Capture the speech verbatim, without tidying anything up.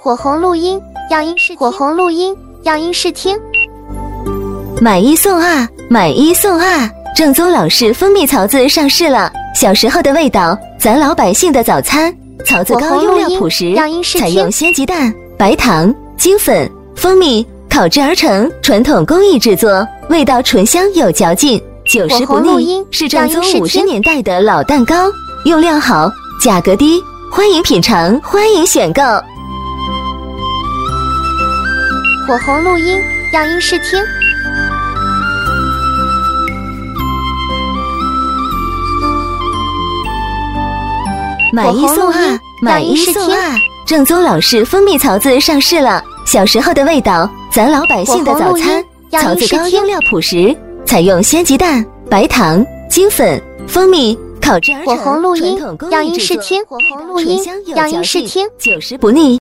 火红录音，要音试火红录音，要音试听。 买一送二，买一送二，正宗老式蜂蜜槽子上市了。小时候的味道，咱老百姓的早餐。槽子高，用料朴实，采用鲜鸡蛋、白糖、精粉、蜂蜜烤制而成，传统工艺制作，味道醇香有嚼劲，久食不腻，是正宗五十年代的老蛋糕。用料好，价格低，欢迎品尝，欢迎选购。 火红录音，要音试听。 买一送二，买一送二，正宗老式蜂蜜槽子上市了。小时候的味道，咱老百姓的早餐。槽子高，用料朴实，采用鲜鸡蛋、白糖、精粉、蜂蜜烤制而成， 火红录音， 传统工要艺制作， 音试听。火红录音，要音试听， 久食不腻。